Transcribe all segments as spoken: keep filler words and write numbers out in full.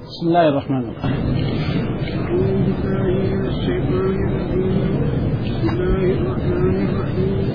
بسم الله الرحمن الرحيم. بسم الله الرحمن الرحيم.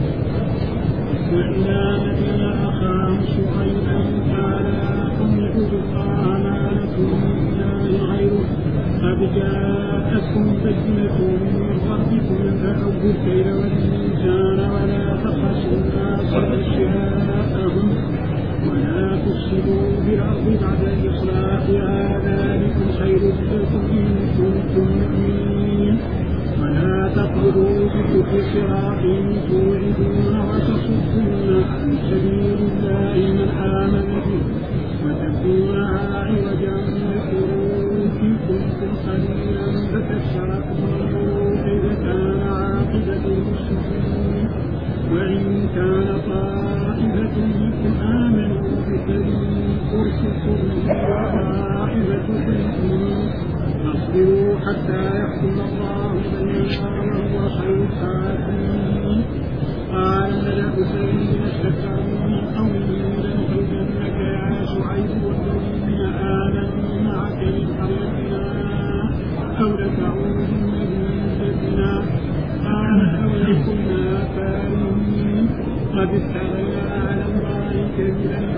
وإلى مدين أخاهم شعيبا قال قوم اعبدوا الله ما لكم من إله غيره قد جاءتكم بينة من ربكم فأوفوا الكيل والميزان ولا تبخسوا الناس أشياءهم ولا تفسدوا في الأرض بعد إصلاحها ذلكم خير لكم إن كنتم مؤمنين ولا تقعدوا بكل صراط توعدون وتصدون عن سبيل الله من آمن به وتبغونها عوجا ويقولون إن كنتم قليلا فتشركوا كيف كان عاقبة المفسدين وإن كان طائفة منكم آمنوا بكلمة أرسلتم وطائفة منكم فاصبروا حتى يحكم الله بيننا وهو خير الحاكمين. قال الملأ الذين استكبروا من قومه لنخرجنك يا شعيب والذين آمنوا معك من قريتنا أو لتعودن بملتنا قال أولو كنا كارهين قد استغنى على الله كبيرا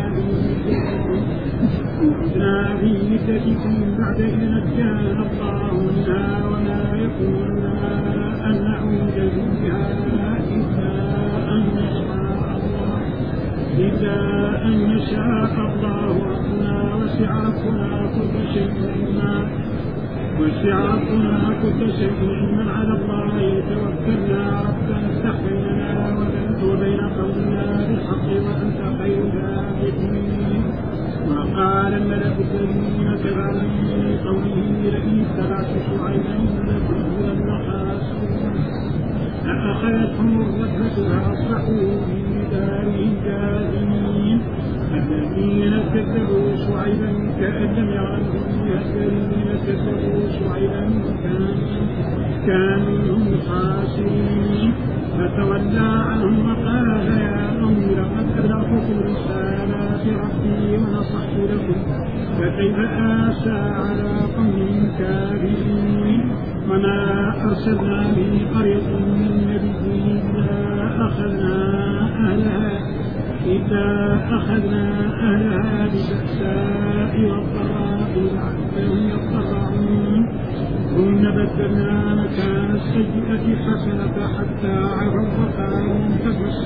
عدنا في مدتكم بعد إذ نجانا الله منها ولا يكون لنا أن نعود فيها إلا أن يشاء الله إلا أن يشاء الله ربنا وسع ربنا كل شيء علما وسع ربنا كل شيء علما على الله توكلنا ربنا افتح بيننا وبين قومنا بالحق وأنت خير الفاتحين. وقال الملأ الذين كفروا من قومه لئن اتبعت شعيبا إنكم لخاسرون فأخذتهم الرجفة فأصبحوا في دارهم جاثمين. الذين كذبوا شعيبا كأن لم يغنوا فيها الذين كذبوا شعيبا كانوا هم خاسرين فتولى عنهم وقال يا قوم لقد أبلغتكم رسالات ربي ونصحت لكم فكيف آسى على قوم كافرين. وما أرسلنا من قرية من نبي إلا أخذنا أهلها إذا أخذنا أهلها بالبأساء والضراء لعلهم يضرعون ثم بدلنا مكان السيئة حسنة حتى عرفوا وقالوا قد مس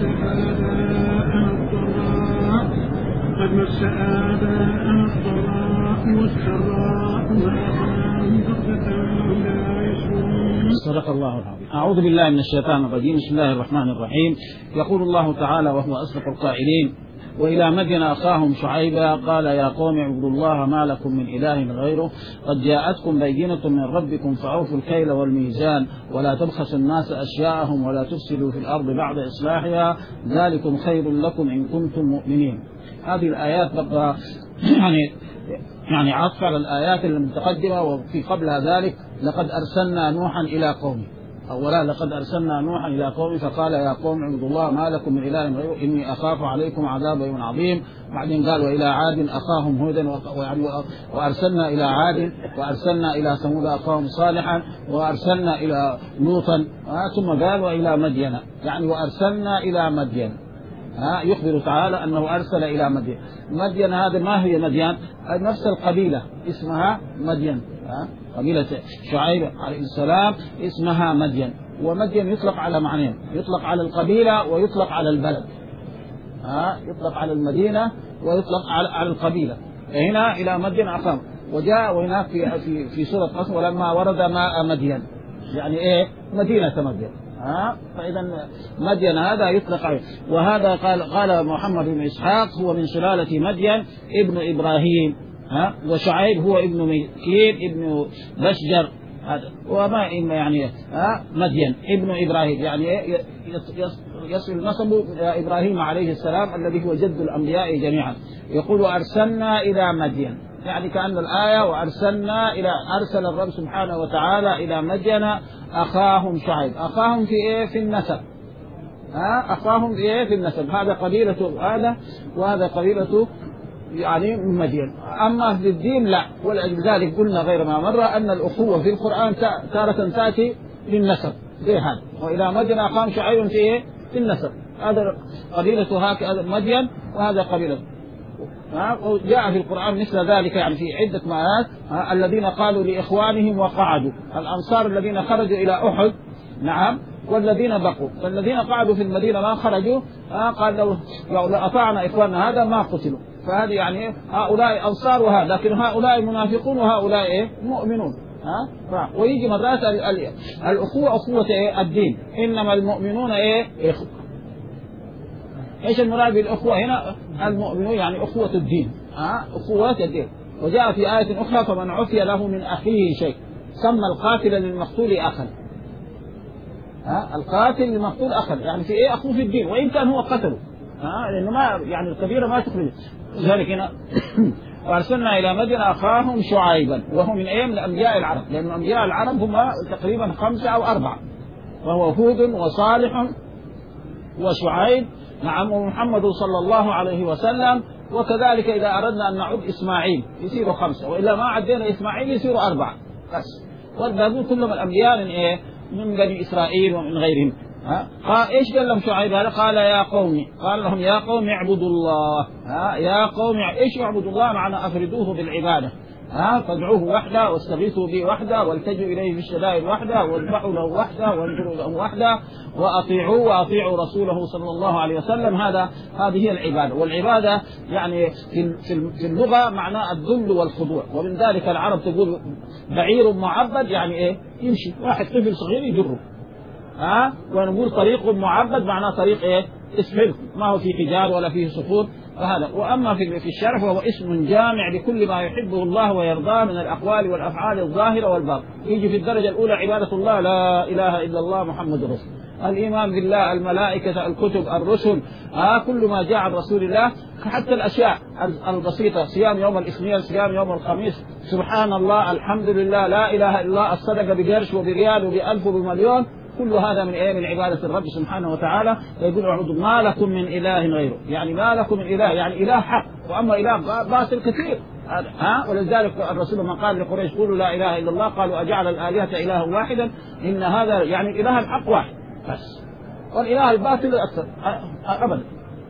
آباءنا الضراء قد مس آباءنا الضراء والسراء وأخذناهم بغتة وهم لا يشعرون. صدق الله العظيم. أعوذ بالله من الشيطان الرجيم. بسم الله الرحمن الرحيم. يقول الله تعالى وهو أصدق القائلين: وإلى مدين أخاهم شعيبا قال يا قوم اعبدوا الله ما لكم من إله غيره قد جاءتكم بينة من ربكم فأوفوا الكيل والميزان ولا تبخسوا الناس أشياءهم ولا تفسدوا في الأرض بعد إصلاحها ذلكم خير لكم إن كنتم مؤمنين. هذه الآيات بقى يعني يعني عطف على الآيات المتقدمة. وفي قبل ذلك لقد أرسلنا نوحا إلى قومه. أولا لقد أرسلنا نوحا إلى قومه فقال يا قوم اعبدوا الله ما لكم من إله غيره إني أخاف عليكم عذاب يوم عظيم. بعدين قال وإلى عاد أخاهم هودا وأرسلنا إلى عاد وأرسلنا إلى ثمود أخاهم صالحا وأرسلنا إلى لوطا ثم قال وإلى مدين يعني وأرسلنا إلى مدين. ها يخبر تعالى أنه أرسل إلى مدين. مدين هذا ما هي مدين؟ نفس القبيلة اسمها مدين. ها قبيلة شعيب عليه السلام اسمها مدين. ومدين يطلق على معنيين: يطلق على القبيلة ويطلق على البلد. ها يطلق على المدينة ويطلق على على القبيلة. هنا إلى مدين أخاهم. وجاء وهناك في في في سورة قصص ولما ورد ماء مدين يعني إيه مدينة مدين. ها فإذا مدين هذا يطلق عليه. وهذا قال قال محمد بن إسحاق هو من سلالة مدين ابن إبراهيم. ها وشعيب هو ابن مكين ابن بشجر هذا وما يعني ها مدين ابن إبراهيم يعني يصل نسبه إلى إبراهيم عليه السلام الذي هو جد الأنبياء جميعا. يقول أرسلنا إلى مدين يعني كأن الآية وأرسلنا إلى أرسل الرب سبحانه وتعالى إلى مدين أخاهم شعيب. أخاهم في إيه؟ في النسب. ها أخاهم في إيه؟ في النسب. هذا قبيلة هذا وهذا قبيلة يعني من مدين. أما في الدين لا. ولذلك قلنا غير ما مرة أن الأخوة في القرآن تارة تأتي للنسب زي هذا، وإلى مدين أخاهم شعيب في إيه؟ في النسب. هذا قبيلة هكذا مدين وهذا قبيلة. جاء في القرآن مثل ذلك يعني في عدة مرات. الذين قالوا لإخوانهم وقعدوا، الأنصار الذين خرجوا إلى أحد نعم، والذين بقوا. فالذين قعدوا في المدينة ما خرجوا قال لو لو أطعنا إخواننا هذا ما قتلوا. فهذه يعني هؤلاء أنصار وهذا، لكن هؤلاء منافقون وهؤلاء إيه؟ مؤمنون. ها ويجي مرات الأخوة أخوة إيه؟ الدين، إنما المؤمنون إيه؟ إخوة. إيش المراد بالأخوة هنا؟ المؤمنون يعني أخوة الدين، ها أخوة الدين. وجاء في آية أخرى فمن عفي له من أخيه شيء سمى القاتل للمقتول أخا. ها القاتل للمقتول أخا يعني في إيه؟ أخوه في الدين وإن كان هو قتله، ها لأنه ما يعني الكبيرة ما تخرج. لذلك هنا وارسلنا إلى مدين أخاهم شعيبا وهو من أيام من أنبياء العرب، لأن أنبياء العرب هم تقريبا خمسة أو أربعة، وهو هود وصالح وشعيب نعم ومحمد صلى الله عليه وسلم. وكذلك إذا أردنا أن نعد إسماعيل يصيروا خمسة، وإلا ما عدينا إسماعيل يصيروا أربعة بس. والباقون كلهم الأنبياء من إيه؟ من بني إسرائيل ومن غيرهم. ها قال إيش قال لهم شعيب هذا؟ قال يا قومي، قال لهم يا قوم اعبدوا الله. ها يا قوم إيش اعبدوا الله؟ معنى أفردوه بالعبادة، ها فادعوه وحده واستغيثوا به وحده والتجوا إليه في الشدائد وحده واذبحوا له وحده وانذروا له وحده وأطيعوه وأطيعوا رسوله صلى الله عليه وسلم. هذا هذه هي العبادة. والعبادة يعني في في اللغة معناه الذل والخضوع. ومن ذلك العرب تقول بعير معبد يعني إيه؟ يمشي واحد طفل صغير يجره. ها ونقول طريق معبد معناه طريق إيه؟ اسفل ما هو في حجار ولا فيه صخور. فهذا. وأما في في الشرع فهو اسم جامع لكل ما يحبه الله ويرضاه من الأقوال والأفعال الظاهرة والباطنة. يجي في الدرجة الأولى عبادة الله لا إله إلا الله محمد رسول، الإيمان بالله، الملائكة، الكتب، الرسل، آه كل ما جاء عن رسول الله. حتى الأشياء البسيطة صيام يوم الاثنين، صيام يوم الخميس، سبحان الله، الحمد لله، لا إله إلا الله، الصدقة بقرش وبريال وبألف وبمليون، كل هذا من ايه؟ من عباده الرب سبحانه وتعالى. فيقول اعبدوا ما لكم من اله غيره، يعني ما لكم من اله يعني اله حق، واما اله باطل كثير. ها ولذلك الرسول ما قال لقريش قولوا لا اله الا الله قالوا اجعل الالهه الها واحدا ان هذا يعني اله الحق واحد بس، والاله الباطل اكثر ابدا.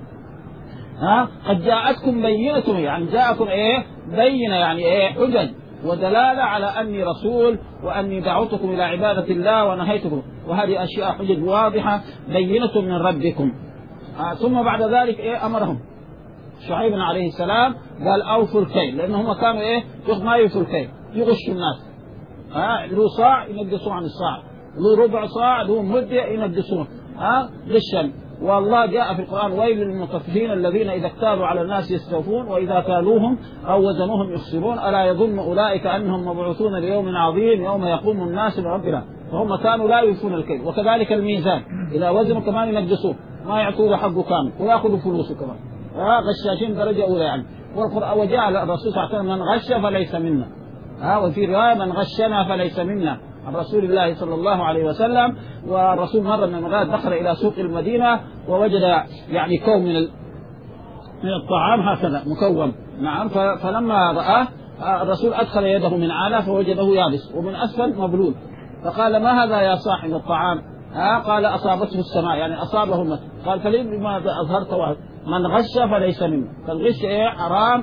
ها قد جاءتكم بينه يعني جاءكم ايه؟ بينه يعني ايه؟ حجج ودلالة على أني رسول وأني دعوتكم إلى عبادة الله ونهيتكم، وهذه أشياء حجج واضحة بينة من ربكم. آه ثم بعد ذلك إيه أمرهم شعيب عليه السلام قال أوفوا الكيل، لأنهم كانوا إيه ما يوفوا الكيل، يغشوا الناس. آه له صاع ينقصون عن الصاع، له ربع صاع له مدة ينقصون آه غشا. والله جاء في القرآن ويل للمطففين الذين إذا اكتالوا على الناس يستوفون وإذا كالوهم أو وزنوهم يخسرون ألا يظن أولئك أنهم مبعوثون ليوم عظيم يوم يقوم الناس لربنا. فهم كانوا لا يوفون الكيل. وكذلك الميزان إذا وزنوا كمان ينقصوه ما يعطوه حقه كامل ويأخذوا فلوسه كمان. غشاشين درجة أولى يعني. والقرآن وجاء الرسول صلى الله عليه وسلم من غش فليس منا. ها وفي رواية من غشنا فليس منا عن رسول الله صلى الله عليه وسلم. والرسول مرة من المرات دخل إلى سوق المدينة ووجد يعني كوم من من الطعام هكذا مكوم نعم. فلما رآه الرسول أدخل يده من أعلى فوجده يابس ومن أسفل مبلول، فقال ما هذا يا صاحب الطعام؟ ها قال أصابته السماء يعني أصابه المسك. قال فلماذا أظهرت واحد؟ من غش فليس منه. فالغش إيه؟ حرام.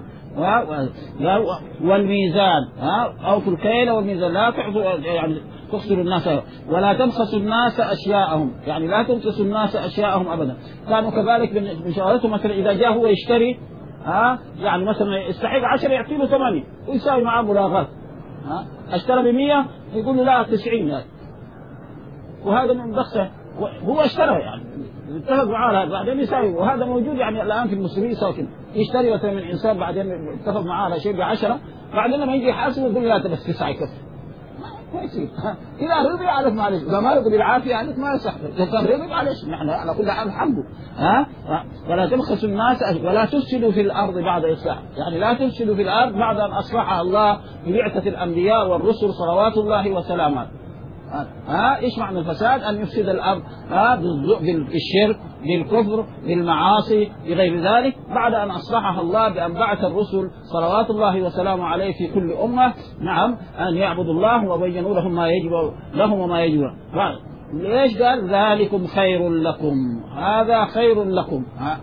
والميزان ها أوفوا الكيل والميزان لا تعطوا يعني تخسروا الناس ولا تبخسوا الناس أشياءهم، يعني لا تنقصوا الناس أشياءهم أبدا. كانوا كذلك من شغلتهم مثلا إذا جاء هو يشتري ها يعني مثلا يستحق عشرة يعطي له ثمانية ويساوي معه ملاغات. ها اشترى بمية يقول له لا تسعين يعني. وهذا من بخسه هو اشترى يعني اتفق معاه بعدين يساوي. وهذا موجود يعني الآن في المسلمين ساكن يشتري مثلا من إنسان بعدين اتفق معاه على شيء بعشرة بعدين لما يجي يحاسبه يقول لا بس تسعة يكفي ما يصير. إذا رضي عليك معلش، إذا ما رضي بالعافية عليك ما يصح، إذا كان رضي معلش نحن على كل حال الحمد. ها ولا تبخسوا الناس ولا تفسدوا في الأرض بعد إصلاح، يعني لا تفسدوا في الأرض بعد أن أصلحها الله ببعثة الأنبياء والرسل صلوات الله وسلامات. ها ايش معنى الفساد؟ ان يفسد الارض ها بالشرك بالكفر بالمعاصي بغير ذلك، بعد ان اصلحها الله بان بعث الرسل صلوات الله وسلامه عليه في كل امه نعم ان يعبدوا الله وبينوا لهم ما يجب لهم وما يجب. ليش قال ذلكم خير لكم؟ هذا خير لكم ها,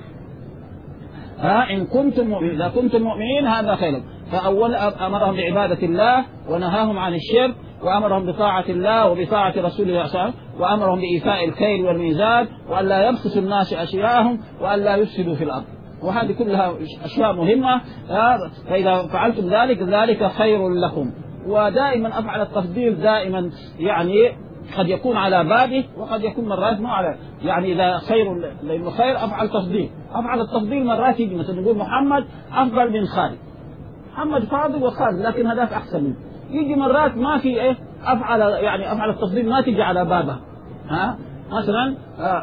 ها إن كنتم مؤمنين، إذا كنتم مؤمنين هذا خير. فأول أمرهم بعبادة الله ونهاهم عن الشرك، وأمرهم بطاعة الله وبطاعة رسوله صلى الله عليه وسلم، وأمرهم بإيفاء الكيل والميزان، وأن لا يبخسوا الناس أشياءهم، وأن لا يفسدوا في الأرض. وهذه كلها أشياء مهمة. فإذا فعلتم ذلك ذلك خير لكم. ودائما أفعل التفضيل دائما يعني قد يكون على بابه وقد يكون مرات ما على، يعني إذا خير لأنه خير أفعل تفضيل. أفعل التفضيل مرات يجي مثلا نقول محمد أفضل من خالد، محمد فاضل وخالد لكن هذاك أحسن منه. يجي مرات ما في إيه أفعل يعني أفعل التفضيل ما تيجي على بابه. ها مثلا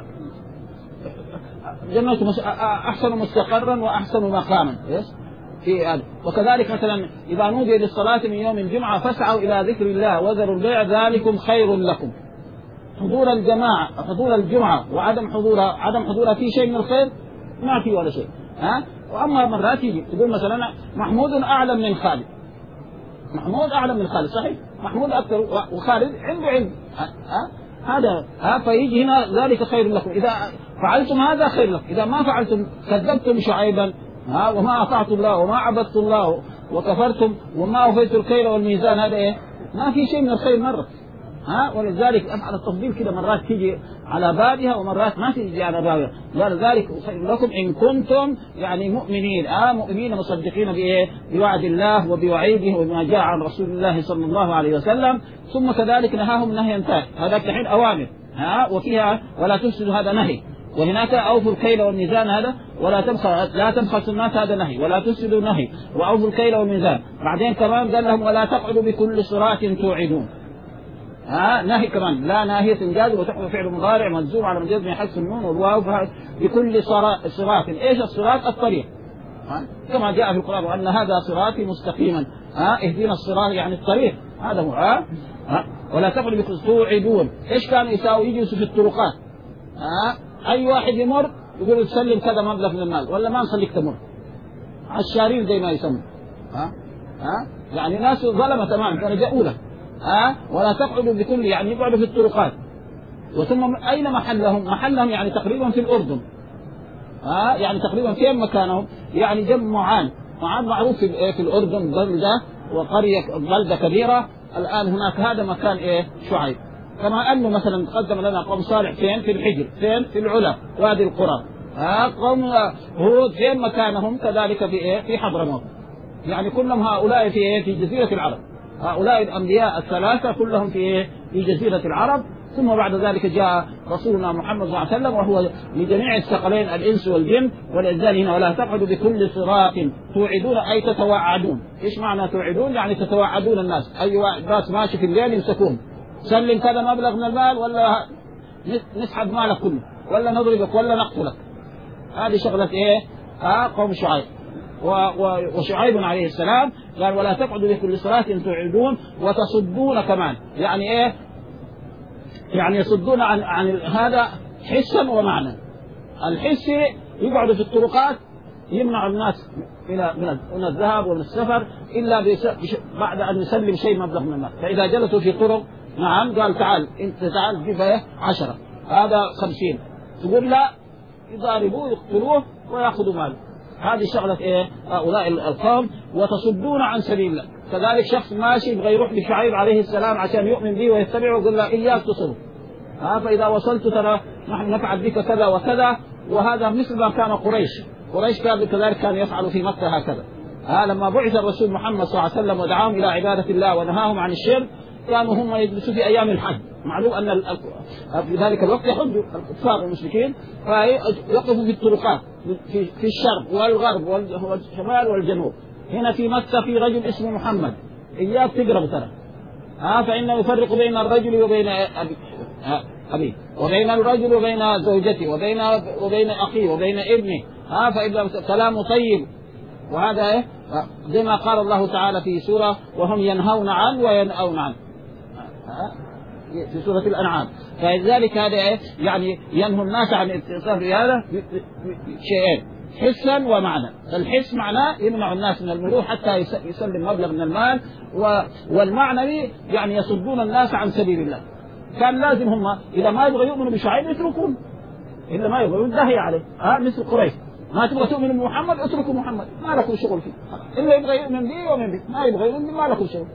جنة أحسن مستقرا وأحسن مقاما يس في هذا. وكذلك مثلا إذا نودي للصلاة من يوم الجمعة فاسعوا إلى ذكر الله وذروا البيع ذلكم خير لكم. حضور الجماعة حضور الجمعة وعدم حضورها عدم حضورها في شيء من الخير؟ ما في ولا شيء. ها وأما مرات يجي تقول مثلا محمود أعلم من خالد، محمود أعلم من خالد صحيح، محمود أكثر وخالد عنده علم. ها هذا ها فيجي هنا ذلك خير لكم. إذا فعلتم هذا خير لكم، إذا ما فعلتم كذبتم شعيبا ها وما أطعتم الله وما عبدتم الله وكفرتم وما أوفيتم الكيل والميزان، هذا إيه؟ ما في شيء من الخير مرة. ها ولذلك أفعل التفضيل كده مرات تيجي على بابها ومرات ما تيجي على بابها. ذلك خير لكم إن كنتم يعني مؤمنين آه مؤمنين مصدقين بإيه؟ بوعد الله وبوعيده وبما جاء عن رسول الله صلى الله عليه وسلم. ثم كذلك نهاهم نهيا ثاني، هذا الحين أوامر ها وفيها ولا تفسدوا هذا نهي، وهناك أوفوا الكيل والميزان هذا ولا تبخسوا لا تبخسوا الناس هذا نهي، ولا تفسدوا نهي، وأوفوا الكيل والميزان. بعدين كمان قال لهم ولا تقعدوا بكل صراط توعدون. ها نهي كمان لا ناهية إنجاز وتحوي فعل مضارع مجزوم على مجزوم يحذف النون والواو بكل صراط. إيش الصراط؟ الطريق كما جاء في القرآن وأن هذا صراطي مستقيما. ها اهدنا الصراط يعني الطريق هذا هو. ها ولا تقعدوا بكل توعدون. إيش كانوا يساووا؟ يجلسوا في الطرقات ها أي واحد يمر يقول تسلم كذا مبلغ من المال ولا ما نخليك تمر. عشارين زي ما يسموا. ها ها يعني ناس ظلمة تمام كانوا جاءوا له. ها ولا تقعدوا بكل يعني يقعدوا في الطرقات. وثم أين محلهم؟ محلهم يعني تقريبا في الأردن. ها يعني تقريبا فين مكانهم؟ يعني جنب معان. معان معروف في, في الأردن بلدة وقرية بلدة كبيرة. الآن هناك هذا مكان إيه شعيب. كما أنه مثلا قدم لنا قوم صالح فين؟ في الحجر، فين؟ في العلا وادي القرى. ها قوم هود فين مكانهم؟ كذلك في إيه؟ في حضرموت. يعني كلهم هؤلاء في إيه؟ في جزيرة العرب. هؤلاء الأنبياء الثلاثة كلهم في إيه؟ في جزيرة العرب. ثم بعد ذلك جاء رسولنا محمد صلى الله عليه وسلم وهو لجميع الثقلين الإنس والجن. ولذلك هنا ولا تقعدوا بكل صراط توعدون أي تتوعدون. إيش معنى توعدون؟ يعني تتوعدون الناس. أي ناس ماشي في الليل يمسكون سلم كذا مبلغ من المال ولا نسحب مالك كله ولا نضربك ولا نقتلك. هذه شغلة إيه؟ آه قوم شعيب. وشعيب عليه السلام قال ولا تقعدوا بكل صراط توعدون وتصدون كمان. يعني إيه؟ يعني يصدون عن عن هذا حسا ومعنى. الحس يقعدوا في الطرقات يمنع الناس من الذهاب ومن السفر إلا بعد أن يسلم شيء مبلغ من المال. فإذا جلسوا في طرق نعم قال تعال انت تعال جيب عشرة هذا خمسين تقول لا يضاربوه يقتلوه ويأخذوا ماله. هذه شغلة ايه هؤلاء القوم. وتصدون عن سبيل الله. كذلك شخص ماشي يبغى يروح لشعيب عليه السلام عشان يؤمن به ويتبعه يقول له إياك تصل. ها فإذا وصلت ترى نحن نفعل بك كذا وكذا. وهذا مثل ما كان قريش. قريش كان كذلك كان يفعل في مكة هكذا. ها لما بعث الرسول محمد صلى الله عليه وسلم ودعاهم إلى عبادة الله ونهاهم عن الشرك كانوا هم يجلسوا في أيام الحج. معلوم أن في ذلك الوقت يحجوا الكفار والمشركين فيقفوا في الطرقات في, في الشرق والغرب والشمال والجنوب. هنا في مكة في رجل اسمه محمد إياك تقرب ترى. ها فإنه يفرق بين الرجل وبين أبي أبي وبين الرجل وبين زوجته وبين وبين أخيه وبين ابنه. ها فإذا كلامه طيب. وهذا إيه زي ما قال الله تعالى في سورة وهم ينهون عنه وينأون عنه. في سورة الأنعام. فلذلك هذا يعني ينهى الناس عن الاتصال بهذا شيئين، حسا ومعنى. الحس معناه يمنع الناس من المروح حتى يسلم مبلغ من المال، والمعنى يعني يصدون الناس عن سبيل الله. كان لازم هم إذا ما يبغى يؤمنوا بشعيب يتركون، إلا ما يبغى يدهي عليه. ها مثل قريش، ما تبغى تؤمن بمحمد اتركوا محمد، ما لكم شغل فيه. إلا يبغى يؤمن به يؤمن به، ما يبغى يؤمن به ما لكم شغل.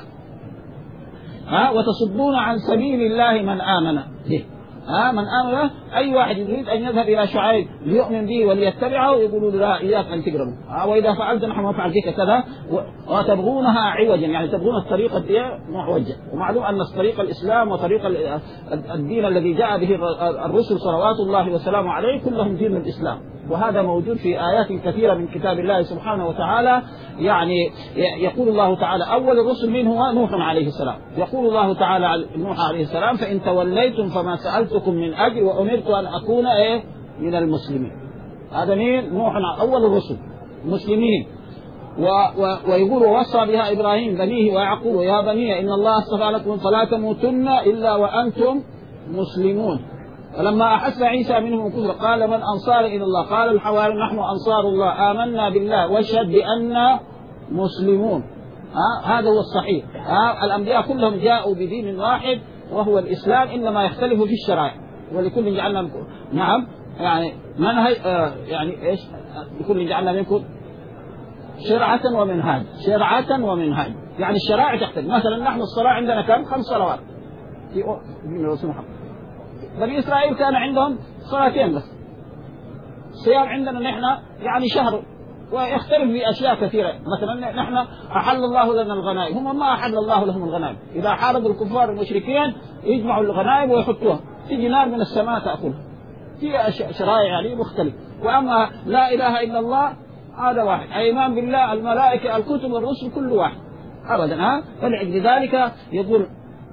ها وتصدون عن سبيل الله من آمن به. ها من آمن، أي واحد يريد أن يذهب إلى شعيب ليؤمن به وليتبعه يقولوا لا إياك أن تقربوا. ها وإذا فعلت نحن ما فعل بك كذا، وتبغونها عوجا، يعني تبغون الطريقة معوجة. ومعلوم أن طريق الإسلام وطريق الدين الذي جاء به الرسل صلوات الله وسلامه عليه كلهم دين الإسلام، وهذا موجود في آيات كثيرة من كتاب الله سبحانه وتعالى. يعني يقول الله تعالى أول الرسل منه هو نوح عليه السلام، يقول الله تعالى عن نوح عليه السلام فإن توليتم فما سألتكم من أجر وأمرت أن أكون إيه من المسلمين. هذا مين؟ نوح أول الرسل مسلمين. و و ويقول ووصى بها إبراهيم بنيه ويعقوب يا بني إن الله اصطفى لكم فلا تموتن إلا وأنتم مسلمون. فلما أحس عيسى منهم الكفر قال من أنصار إلى الله؟ قال الحواريون نحن أنصار الله آمنا بالله واشهد بأننا مسلمون. ها هذا هو الصحيح. ها الأنبياء كلهم جاءوا بدين واحد وهو الإسلام، إنما يختلف في الشرائع، ولكل جعلنا نعم يعني منهج آه يعني إيش لكل جعلنا منكم شرعة ومنهاج، شرعة ومنهاج، يعني الشرائع تختلف. مثلا نحن الصلاة عندنا كم؟ خمس صلوات في رسول محمد. بني إسرائيل كان عندهم صلاتين بس. الصيام عندنا نحن يعني شهر، ويختلف في أشياء كثيرة. مثلا نحن أحل الله لنا الغنائم، هم ما أحل الله لهم الغنائم. إذا حاربوا الكفار المشركين يجمعوا الغنائم ويحطوها، تيجي نار من السماء تأكلها. في شرائع يعني مختلف. وأما لا إله إلا الله هذا واحد، أيمان بالله الملائكة الكتب الرسل كل واحد أبدا. ها فلذلك يقول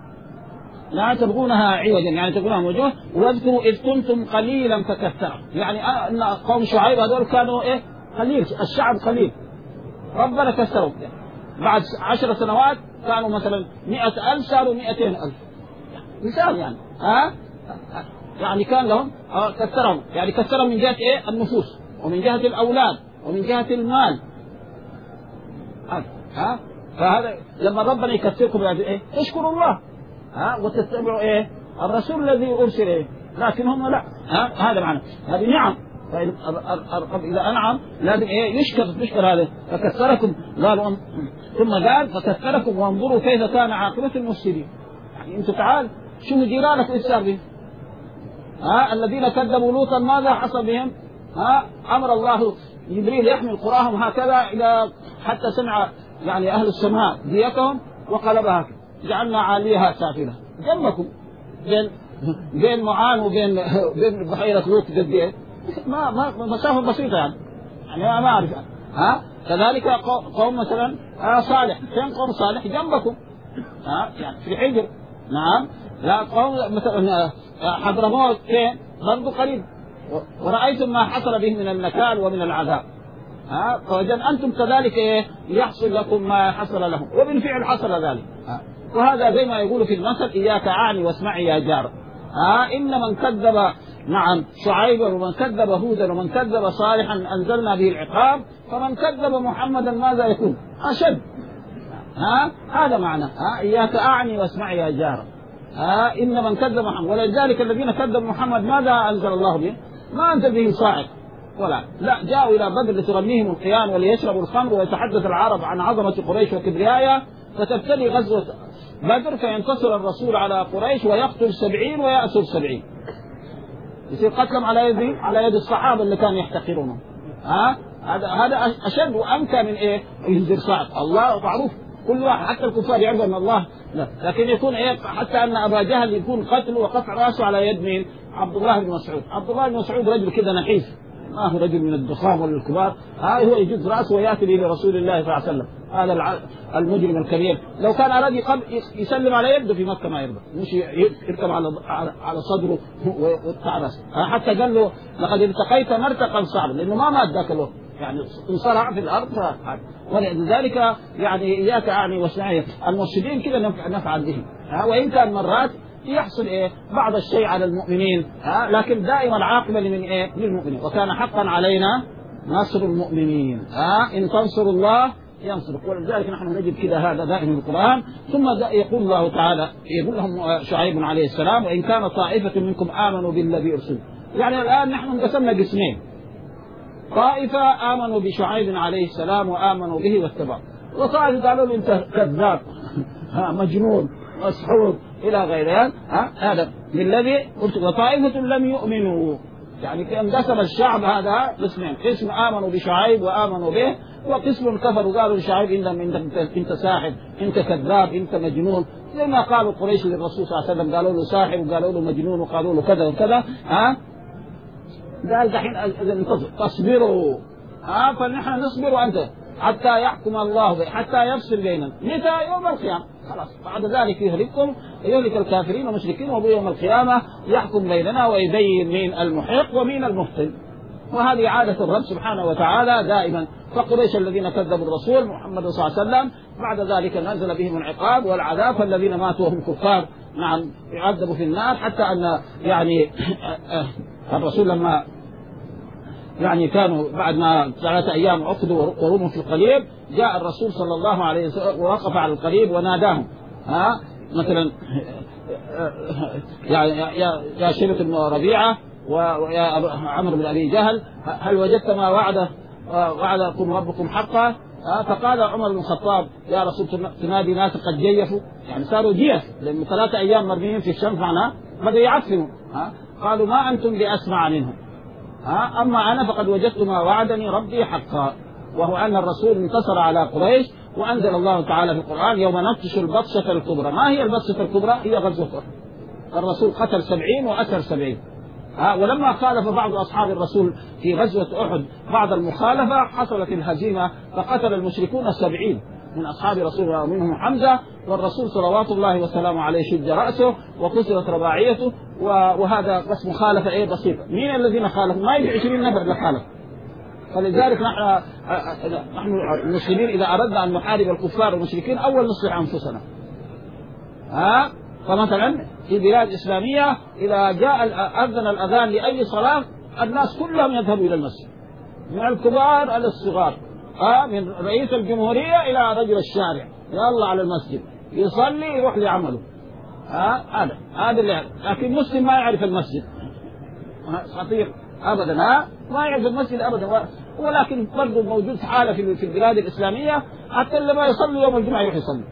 لا تبغونها عوجا، يعني تبغونها وجوه. واذكروا إذ كنتم قليلا فكثروا، يعني أن قوم شعيب هذول كانوا إيه قليل، الشعب قليل، ربنا كثروا. بعد عشر سنوات كانوا مثلا مئة ألف صاروا مئتين ألف، مثال يعني. ها يعني كان لهم كثرهم، يعني كثرهم من جهة إيه النفوس ومن جهة الأولاد ومن جهة المال. ها فهذا لما ربنا يكثركم يعني إيه اشكروا الله. ها وتتبعوا ايه الرسول الذي ارسل إيه؟ لكن هم لا. ها هذا معنى هذه نعم. اذا انعم لازم ايه يشكر يشكر هذا. فكثركم قالوا ثم قال فكثركم وانظروا كيف كان عاقبة المفسدين. يعني انت تعال شوفوا جيرانك ايش صار بهم. ها الذين كذبوا لوطا ماذا حصل بهم؟ ها امر الله جبريل يحمل قراهم هكذا الى حتى سمع يعني اهل السماء ديتهم وقلبها جعلنا عاليها سافلة. جنبكم بين بين معان وبين بين بحيرة لوط قد ايه؟ ما ما مسافة بسيطة يعني. يعني ما أعرف. ها كذلك قوم مثلا آه صالح، فين قوم صالح؟ جنبكم. ها يعني في حجر. نعم. لا قوم مثلا حضرموت فين؟ برضو قريب. ورأيتم ما حصل به من النكال ومن العذاب. ها فإذا أنتم كذلك إيه يحصل لكم ما حصل لهم، وبالفعل حصل ذلك. ها وهذا زي ما يقول في المثل إياك أعني واسمعي يا جار. ها إن من كذب نعم شعيبا ومن كذب هودا ومن كذب صالحا أنزلنا به العقاب، فمن كذب محمدا ماذا يكون؟ أشد. ها هذا معنى ها إياك أعني واسمعي يا جار. ها إن من كذب محمد، ولذلك الذين كذبوا محمد ماذا أنزل الله به؟ ما أنزل به صاعق ولا لا. جاءوا إلى بدر لتغنيهم القيان وليشربوا الخمر ويتحدث العرب عن عظمة قريش وكبريائها، فتبتدي غزوة بدر فينتصر الرسول على قريش ويقتل سبعين ويأسر سبعين، يصير قتلهم على يد على يد الصحابة اللي كانوا يحتقرونهم. ها هذا هذا أشد وأنكى من إيه ينزل صعب. الله معروف كل واحد حتى الكفار يعرف أن الله لا، لكن يكون إيه حتى أن أبا جهل يكون قتله وقطع رأسه على يد مين؟ عبد الله بن مسعود. عبد الله بن مسعود رجل كذا نحيف، ما هو رجل من الضخام ولا الكبار. ها هو يجز رأسه ويأتي به لرسول الله صلى الله عليه وسلم. هذا المجرم الكبير لو كان أراد يسلم على يده في مكة ما يرضى، مش يركب على على صدره ويقطع رأسه. حتى قال له لقد التقيت مرتقا صعبا، لأنه ما مات ذاك الوقت، يعني انصرع في الأرض. ولذلك يعني إياك أعني واسمعي المرشدين كذا نفعل به. وإن كان مرات يحصل إيه بعض الشيء على المؤمنين، ها لكن دائما العاقبة لمن إيه للمؤمنين، وكان حقا علينا نصر المؤمنين، ها إن تنصروا الله ينصرك. ولذلك نحن نجد كده هذا دائما في القرآن. ثم يقول الله تعالى يقول لهم شعيب عليه السلام وإن كان طائفة منكم آمنوا بالذي أرسل. يعني الآن نحن انقسمنا قسمين، طائفة آمنوا بشعيب عليه السلام وآمنوا به واتبعوا، وطائفة قالوا له أنت كذاب مجنون مسحور إلى غيرها، هذا بالذي أرسل. وطائفة لم يؤمنوا، يعني انقسم الشعب هذا قسمين، قسم آمنوا بشعيب وآمنوا به، وقسم كفروا قالوا لشعيب انت انت ساحر انت كذاب انت مجنون، زي ما قالوا قريش للرسول صلى الله عليه وسلم، قالوا له ساحر وقالوا له مجنون وقالوا له كذا وكذا. ها قال دحين تصبروا، ها فنحن نصبر وانت حتى يحكم الله حتى يفصل بيننا، متى؟ يوم القيامة. خلاص بعد ذلك يهلككم يهلك الكافرين والمشركين، ويوم القيامة يحكم بيننا ويبين مين المحق ومين المبطل. وهذه عادة الرب سبحانه وتعالى دائما. فقريش الذين كذبوا الرسول محمد صلى الله عليه وسلم بعد ذلك نزل بهم العقاب والعذاب، فالذين ماتوا وهم كفار نعم يعذبوا في النار. حتى أن يعني الرسول لما يعني كانوا بعد ما ثلاثة أيام عقدوا ورموا في القليب، جاء الرسول صلى الله عليه وسلم ووقف على القليب وناداهم، ها مثلا يا يا يا شيبة بن ربيعة ويا عمرو بن أبي جهل هل وجدت ما وعد وعدكم ربكم حقا؟ فقال عمر بن الخطاب يا رسول تنادي ناس قد جيفوا، يعني صاروا جيف لأن ثلاثة أيام مرميين في الشمس معنا بدأوا يعفنوا. قالوا ما أنتم بأسمع منهم، ها أما أنا فقد وجدت ما وعدني ربي حقا، وهو أن الرسول انتصر على قريش. وأنزل الله تعالى في القرآن يوم نبطش البطشة الكبرى. ما هي البطشة الكبرى؟ هي غزوة أحد. الرسول قتل سبعين وأسر سبعين. ها ولما خالف بعض أصحاب الرسول في غزوة أحد بعض المخالفة حصلت الهزيمة، فقتل المشركون السبعين من أصحاب رسول الله منهم حمزة، والرسول صلوات الله وسلامه عليه شد رأسه وكسرت رباعيته. وهذا بس مخالفة إيه بسيطة. مين الذين خالفوا؟ ما يجي عشرين نفر لخالف. فلذلك نحن نحن المسلمين إذا أردنا أن نحارب الكفار والمشركين أول نصلح أنفسنا. ها فمثلا في بلاد إسلامية إذا جاء أذن الأذان لأي صلاة الناس كلهم يذهبوا إلى المسجد، من الكبار إلى الصغار، ها من رئيس الجمهورية إلى رجل الشارع، يلا على المسجد يصلي يروح لعمله. ها هذا هذا اللي لكن المسلم ما يعرف المسجد، خطير أبدا، ها ما يعرف المسجد أبدا. ولكن برضو موجود حالة في في البلاد الإسلامية حتى اللي ما يصلي يوم الجمعة يروح يصلي.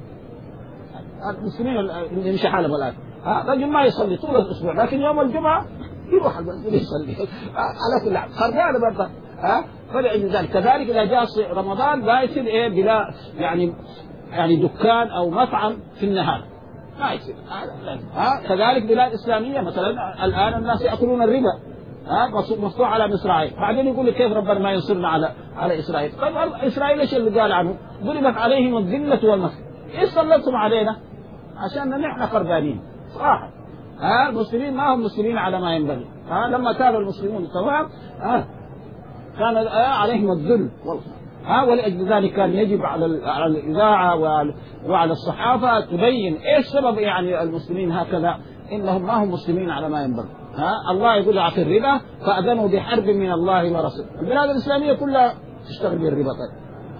المسلمين اللي مش حالة الآن، ها رجل ما يصلي طول الأسبوع لكن يوم الجمعة يروح المسجد يصلي على كل حال خرجان برضه. ها فلأجل ذلك كذلك إذا جاء رمضان لا يصير إيه بلا يعني يعني دكان أو مطعم في النهار ما يصير. ها كذلك بلاد إسلامية مثلا الآن الناس يأكلون الربا، ها مفتوح على إسرائيل، بعدين يقول لك كيف ربنا ما ينصرنا على على إسرائيل؟ طيب إسرائيل إيش اللي قال عنه؟ ضربت عليهم الذلة والمسكنة. إيش سلطتم علينا؟ عشان نحن خربانين صراحة. ها المسلمين ما هم مسلمين على ما ينبغي. ها لما كان المسلمون تمام ها كان عليهم الذل والله. ها ولأجل ذلك كان يجب على على الإذاعة وعلى الصحافة تبين إيش سبب يعني المسلمين هكذا، إنهم ما هم مسلمين على ما ينبغي. ها الله يقول في الربا فأذنوا بحرب من الله ورسوله. البلاد الإسلامية كلها تشتغل بالربا. طيب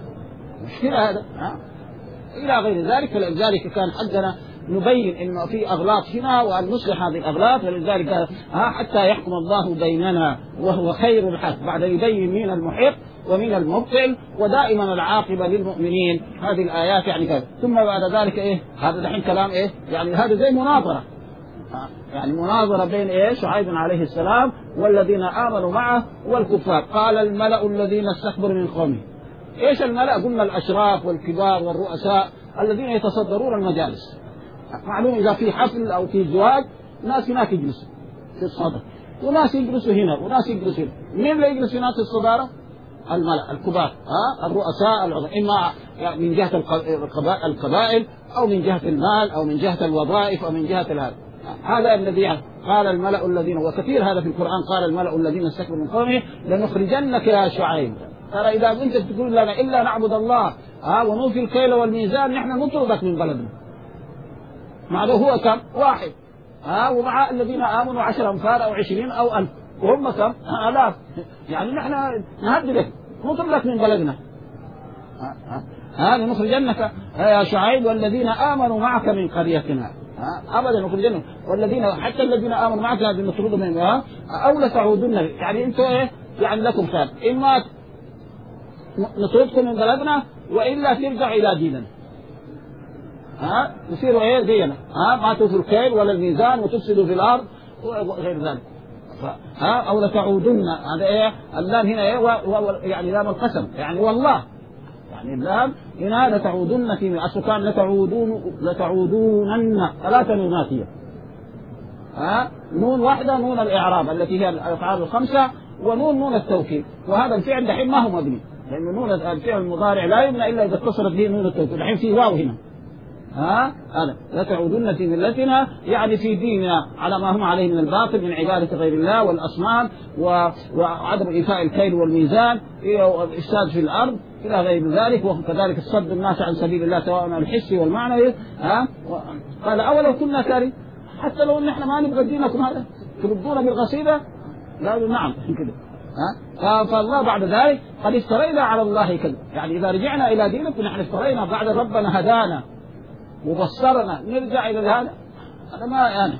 مشكلة هذا. ها إلى غير ذلك. فلذلك كان حدنا نبين إنه في أغلاط هنا وأن نصلح هذه الأغلاط. ولذلك ها حتى يحكم الله بيننا وهو خير الحق، بعد يبين مين المحق ومن المبطل، ودائما العاقبة للمؤمنين. هذه الآيات يعني كذا. ثم بعد ذلك إيه هذا دحين كلام إيه يعني هذا زي مناظرة، يعني مناظرة بين إيه شعيب عليه السلام والذين آمنوا معه والكفار. قال الملأ الذين استكبروا من قومه. إيش الملأ؟ قلنا الأشراف والكبار والرؤساء الذين يتصدرون المجالس. معلوم إذا في حفل أو في زواج ناس هناك يجلسوا في الصدر وناس يجلسوا هنا وناس يجلسوا هنا. مين اللي يجلس هناك في الصدارة؟ الملأ الكبار، ها الرؤساء العظماء، إما يعني من جهة القبائل أو من جهة المال أو من جهة الوظائف أو من جهة هذا. هذا الذي يعني قال الملأ الذين، وكثير هذا في القرآن، قال الملأ الذين استكبروا من قومه لنخرجنك يا شعيب. ترى إذا أنت تقول لنا إلا نعبد الله ها ونوفي الكيل والميزان نحن نطردك من بلدنا. معه هو كم واحد ها ومع الذين آمنوا عشر أنفار أو عشرين أو ألف وهم كم آلاف. يعني نحن نهددك نطلق لك من بلدنا هذا نخرجنك يا شعيب والذين آمنوا معك من قريتنا أبدا نخرجنك والذين حتى الذين آمنوا معك هذه نطردهم منها أو لتعودن. يعني أنتوا إيه يعني لكم خير إما نطردكم من بلدنا وإلا ترجع إلى ديننا ها يصيروا ايه دينا ها ما توفوا الكيل ولا الميزان وتفسدوا في الارض وغير ذلك. ها او لتعودن هذا ايه اللام هنا ايه و... و... يعني لام القسم يعني والله يعني اللام هنا لتعودن في اصل كان لتعودون لتعودونن ثلاثه نوناتيه ها نون واحده نون الاعراب التي هي الافعال الخمسه ونون نون التوكيد. وهذا الفعل دحين ما هو مبني لأن نون الفعل المضارع لا يبنى إلا إذا اتصلت به نون التوكيد. الحين في واو هنا ها هذا لا تعودن في ملتنا يعني في ديننا على ما هم عليه من الباطل من عبادة غير الله والأصنام وعدم إيفاء الكيل والميزان والإفساد في الأرض إلى غير ذلك. وكذلك الصد الناس عن سبيل الله سواء الحسي والمعنوي. ها قال أولو كنا كارهين حتى لو إن إحنا ما نبغى دينكم هذا تردونا بالقصيدة قالوا نعم كده. ها فالله بعد ذلك قد افترينا على الله كذب. يعني إذا رجعنا إلى دينكم نحن افترينا بعد ربنا هدانا وبصرنا نرجع إلى هذا هذا ما يعني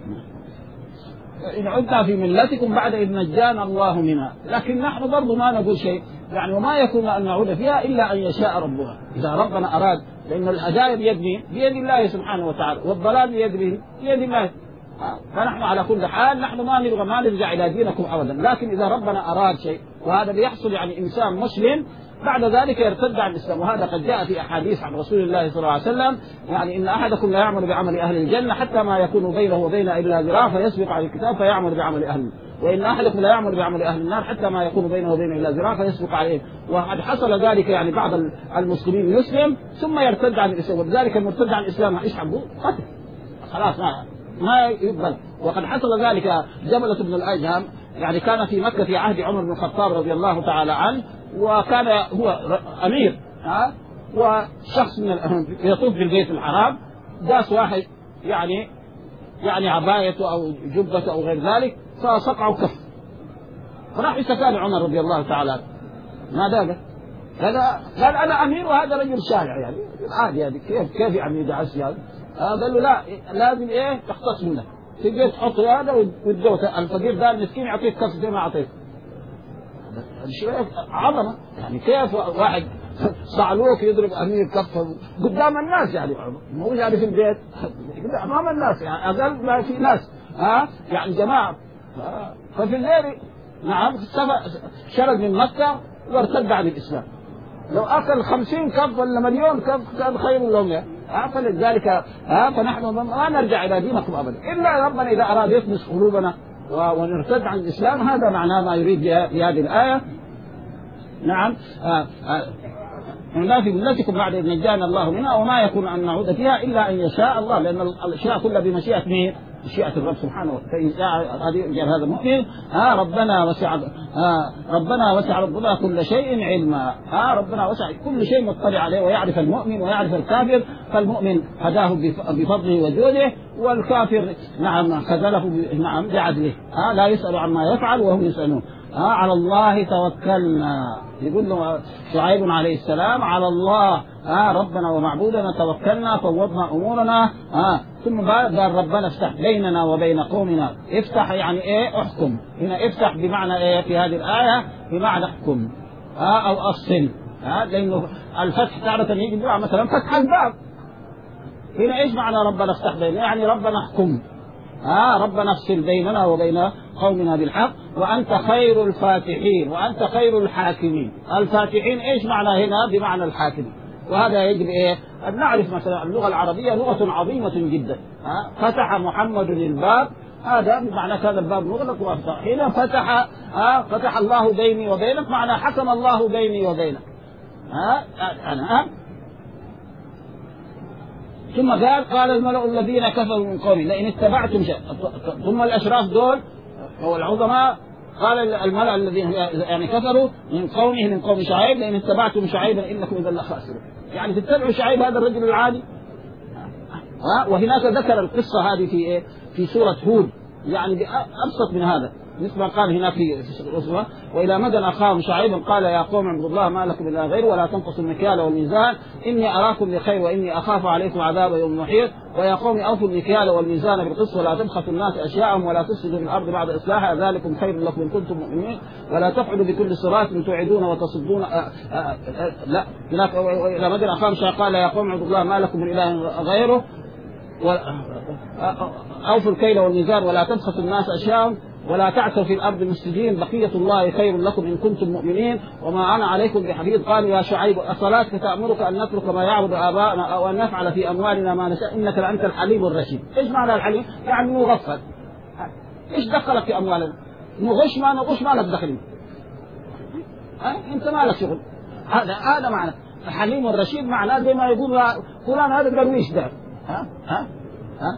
إن عدنا في ملتكم بعد إذ نجانا الله منها. لكن نحن برضو ما نقول شيء يعني وما يكون أن نعود فيها إلا أن يشاء ربها. إذا ربنا أراد لأن الهداية بيد مين؟ بيد الله سبحانه وتعالى والضلال بيد مين؟ بيد الله. فنحن على كل حال نحن ما نبغى ما نرجع إلى دينكم أبدا. لكن إذا ربنا أراد شيء وهذا بيحصل يعني إنسان مسلم بعد ذلك يرتد عن الإسلام. وهذا قد جاء في أحاديث عن رسول الله صلى الله عليه وسلم يعني إن أحدكم لا يعمل بعمل أهل الجنة حتى ما يكون بينه وبينها إلا ذراع فيسبق على الكتاب فيعمل بعمل أهل وإن أحدكم لا يعمل بعمل أهل النار حتى ما يكون بينه وبينه إلا ذراع فيسبق عليه. وقد حصل ذلك يعني بعض المسلمين يسلم ثم يرتد عن الإسلام. وذلك المرتد عن الإسلام إيش حقه؟ قتل خلاص ما ما يقبل. وقد حصل ذلك جبلة بن الأجهم يعني كان في مكة في عهد عمر بن الخطاب رضي الله تعالى عنه وكان هو أمير ها وشخص من يطوف بالبيت الحرام داس واحد يعني يعني عبايته أو جبته أو غير ذلك فصقعوا كف فراح يستكان عمر رضي الله تعالى عنه. ماذا قال؟ قال قال أنا أمير وهذا رجل شارع يعني عادي يعني كيف كيف يعني يدعس هذا؟ قال له لا لازم إيه تختص منه تقدر تحط هذا والدوت الفقير ده المسكين يعطيك كف زي ما أعطيك. عظمة يعني كيف واحد صعلوك يضرب أمير كفه قدام الناس يعني مو يعني في البيت أمام الناس يعني أقل ما في ناس ها يعني جماعة. ففي الليل نعم شرد من مكة وارتد عن الإسلام. لو أكل خمسين كف ولا مليون كف كان خير لهم يعني. فلذلك ها فنحن ما نرجع إلى دينكم أبدا إلا ربنا إذا أراد يطمس قلوبنا ونرتد عن الإسلام. هذا معناه ما يريد في هذه الآية. نعم لا في ملتكم بعد إذ نجانا الله منها وما يكون أن نعود فيها إلا أن يشاء الله لأن الأشياء كلها بمشيئة مين؟ مشيئة الرب سبحانه وتعالى. هذه هذا المؤمن ها ربنا وسع ها ربنا وسع ربنا كل شيء علما. ها ربنا وسع كل شيء مطلع عليه ويعرف المؤمن ويعرف الكافر. فالمؤمن هداه بفضله وجوده والكافر نعم خذله نعم بعدله. ها لا يسأل عما يفعل وهم يسألون. ها على الله توكلنا يقول له شعيب عليه السلام على الله ها ربنا ومعبودنا توكلنا فوضنا أمورنا. ها ثم قال ربنا افتح بيننا وبين قومنا. افتح يعني ايه احكم. هنا افتح بمعنى ايه في هذه الآية بمعنى احكم ها او أصل. ها لأنه الفتح تارة يجي بمعنى مثلا فتح الباب. هنا ايش معنى ربنا افتح بيننا يعني ربنا احكم ها ربنا افصل بيننا وبين قومنا بالحق وأنت خير الفاتحين وأنت خير الحاكمين. الفاتحين إيش معنى هنا بمعنى الحاكمين. وهذا يجب إيه أن نعرف مثلا اللغة العربية لغة عظيمة جدا. ها فتح محمد الباب هذا بمعنى هذا الباب مغلق وأفتح. هنا فتح ها فتح الله بيني وبينك معنى حكم الله بيني وبينك. ها أنا ها ثم قال قال الملأ الذين كفروا من قومه لئن اتبعتم شيء. ثم الأشراف دول هو العظماء قال الملأ الذين يعني كفروا من قومه من قوم شعيب لئن اتبعتم شعيبا إنكم إذا لخاسرون. يعني تتبعوا شعيب هذا الرجل العادي. وهناك ذكر القصة هذه في إيه في سورة هود يعني أبسط من هذا، مثل ما قال هنا في الأسوة وإلى مدن أخاهم شعيبا قال يا قوم اعبدوا الله ما لكم إلا غيره ولا تنقصوا المكيال والميزان إني أراكم بخير وإني أخاف عليكم عذاب يوم محيط ويا قوم أوفوا المكيال والميزان بالقسط ولا تبخسوا الناس أشياءهم ولا تفسدوا في الأرض بعد إصلاحها ذلكم خير لكم إن كنتم مؤمنين ولا تفعلوا بكل صراط توعدون وتصدون آآ آآ لا هناك وإلى مدن أخاهم شعيبا قال يا قوم اعبدوا الله ما لكم من إله غيره أوفوا الكيل والميزان ولا تبخسوا الناس أشياءهم ولا تعثوا في الأرض مفسدين بقية الله خير لكم إن كنتم مؤمنين وما أنا عليكم بحفيظ. قالوا يا شعيب الصلاة تأمرك أن نترك ما يعبد آباءنا أو أن نفعل في أموالنا ما نشاء إنك لأنت الحليم الرشيد. إيش معنى الحليم؟ يعني مغفل. إيش دخلك في أموالنا؟ نغش ما نغش ما لك دخل أنت ما لك شغل. هذا هذا معنى الحليم الرشيد، معناه زي ما يقول فلان هذا درويش ده ها ها ها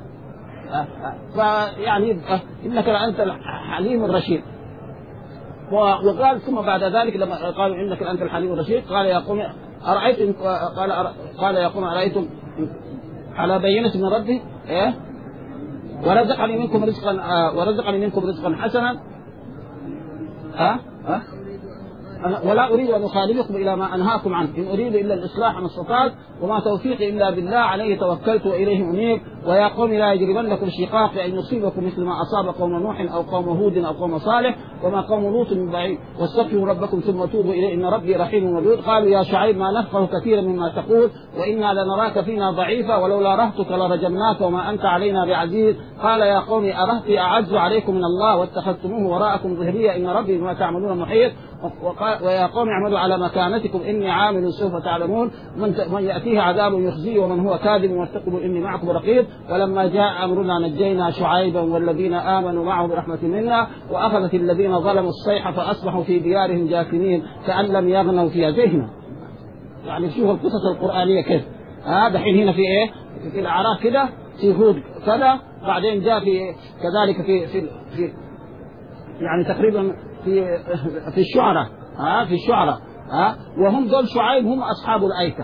فيعني إنك لأنت الحليم الرشيد. وقال ثم بعد ذلك لما قالوا إنك لأنت الحليم الرشيد قال يا قوم أرأيتم قال قال يا قوم أرأيتم على بينة من ربي إيه ورزقني منكم رزقا ورزقني منكم رزقا حسنا ها ها ولا أريد أن أخالفكم إلى ما أنهاكم عنه إن أريد إلا الإصلاح ما استطعت وما توفيقي إلا بالله عليه توكلت وإليه أنيب ويا قوم لا يجرمنكم شقاق أن يصيبكم مثل ما أصاب قوم نوح أو قوم هود أو قوم صالح وما قوم لوط من بعيد واستغفروا ربكم ثم توبوا إليه إن ربي رحيم ودود. قالوا يا شعيب ما نفقه كثيرا مما تقول وإنا لنراك فينا ضعيفا ولولا رهتك لرجمناك وما أنت علينا بعزيز. قال يا قوم أرهتي أعز عليكم من الله واتخذتموه وراءكم ظهريا إن ربي بما تعملون محيط ويا قوم اعملوا على مكانتكم إني عامل سوف تعلمون من يأتيه عذاب يخزيه ومن هو كاذب واتقوا إني معكم رقيب. ولما جاء أمرنا نجينا شعيبا والذين آمنوا معه برحمة منا وأخذت الذين ظلموا الصيحة فأصبحوا في ديارهم جاثمين كأن لم يغنوا فيها ذهنا. يعني شوف القصص القرآنية كيف هذا حين هنا في إيه في الأعراف كده في هود كذا بعدين جاء في كذلك في في, في يعني تقريبا في في الشعراء ها في الشعراء ها وهم دول شعيب هم أصحاب الأيكة.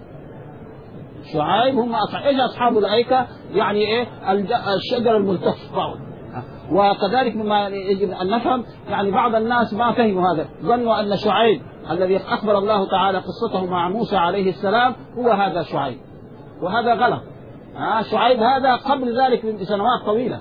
شعيب هم أصحاب إيش أصحاب الأيكة يعني إيه الشجر الملتف. وكذلك مما يجب أن نفهم يعني بعض الناس ما فهموا هذا ظنوا أن شعيب الذي أخبر الله تعالى قصته مع موسى عليه السلام هو هذا شعيب وهذا غلط. ها شعيب هذا قبل ذلك من سنوات طويلة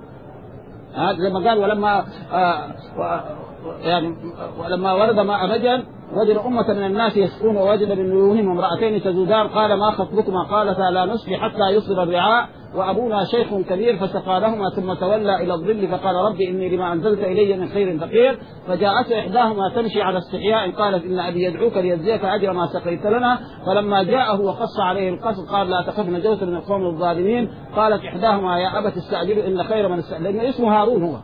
هذا زي ما قال ولما آه يعني ولما ورد ماء مدين وجد أمة من الناس يسقون ووجد من دونهم امرأتين تزودان قال ما خطبكما قالتا لا نسقي حتى يصدر الرعاء وأبونا شيخ كبير فسقى لهما ثم تولى إلى الظل فقال ربي إني لما أنزلت إلي من خير فقير. فجاءت إحداهما تمشي على استحياء قالت إن أبي يدعوك ليجزيك أجر ما سقيت لنا. فلما جاءه وقص عليه القصص قال لا تخف نجوت من القوم الظالمين. قالت إحداهما يا أبت استأجره إن خير من استأجره لأن اسمه هارون هو.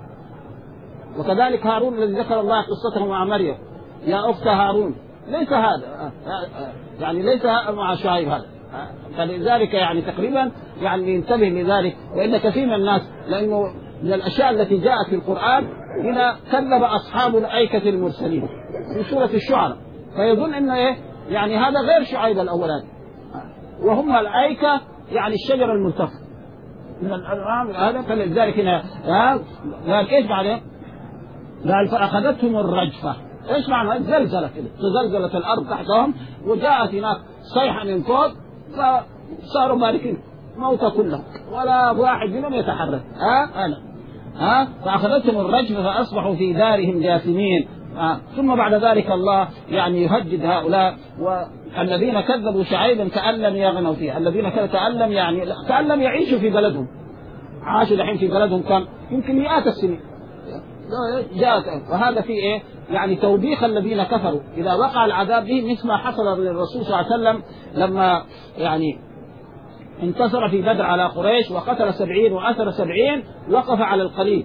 وكذلك هارون الذي ذكر الله قصته مع مريم يا أخت هارون ليس هذا يعني ليس مع شعيب هذا. فلذلك يعني تقريبا يعني ينتبه لذلك. وإن كثير من الناس لأنه من الأشياء التي جاءت في القرآن هنا كذب أصحاب الأيكة المرسلين في سورة الشعراء فيظن إنه إيه يعني هذا غير شعيب الأولاني وهم الأيكة يعني الشجر الملتف من الأنعام هذا. فلذلك هنا قال إيش بعدين قال فأخذتهم الرجفة. إيش معنى زلزلة كده تزلزلت الأرض تحتهم وجاءت هناك صيحة من فوق فصاروا مالكين موتى كلهم ولا واحد منهم يتحرك. ها أنا ها فأخذتهم الرجفة فأصبحوا في دارهم جاثمين. ثم بعد ذلك الله يعني يهدد هؤلاء والذين كذبوا شعيبا كأن لم يغنوا فيها. الذين كأن لم يعني كأن لم يعيشوا في بلدهم عاشوا الحين في بلدهم كان يمكن مئات السنين جاءت. وهذا في إيه يعني توبيخ الذين كفروا إذا وقع العذاب بهم مثل ما حصل للرسول صلى الله عليه وسلم لما يعني انتصر في بدر على قريش وقتل سبعين وأسر سبعين وقف على القليل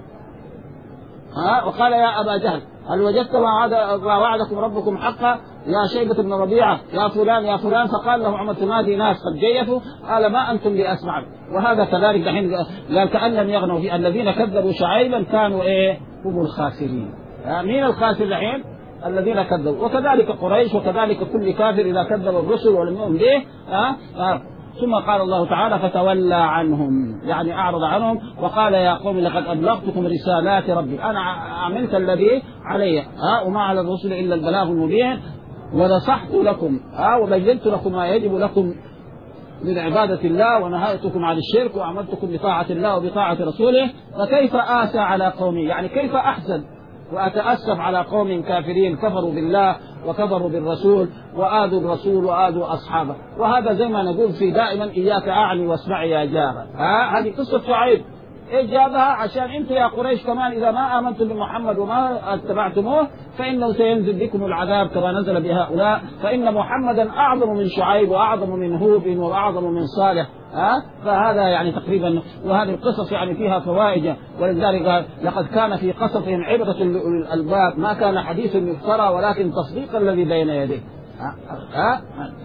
ها وقال يا أبا جهل هل وجدت ما وعدكم ربكم حقا يا شيبة بن ربيعة يا فلان يا فلان. فقال له عمر تنادي ناس قد جيفوا قال ما أنتم بأسمع. وهذا كذلك دحين قال كأن لم يغنوا في الذين كذبوا شعيبا كانوا إيه هم الخاسرين. مين الخاسر الحين الذين كذبوا. وكذلك قريش وكذلك كل كافر إذا كذب الرسل ولم يؤمن به ها ثم قال الله تعالى فتولى عنهم، يعني أعرض عنهم وقال يا قوم لقد أبلغتكم رسالات ربي، أنا عملت الذي علي ها وما على الرسل إلا البلاغ المبين ونصحت لكم ها وبينت لكم ما يجب لكم من عبادة الله ونهيتكم عن الشرك وأمرتكم بطاعة الله وبطاعة رسوله، فكيف آسى على قومي، يعني كيف أحزن وأتأسف على قوم كافرين كفروا بالله وكفروا بالرسول وآذوا الرسول وآذوا أصحابه. وهذا زي ما نقول في دائما إياك أعني واسمعي يا جارة. ها هذه قصة شعيب إيه جابها عشان أنتم يا قريش كمان إذا ما آمنتم بمحمد وما اتبعتموه فإنه سينزل بكم العذاب كما نزل بهؤلاء، فإن محمدا أعظم من شعيب وأعظم من هود وأعظم من صالح. ها فهذا يعني تقريبا، وهذه القصص يعني فيها فوائد، ولذلك قال لقد كان في قصصهم عبرة لأولي الألباب ما كان حديث يفترى ولكن تصديق الذي بين يديه. ها ها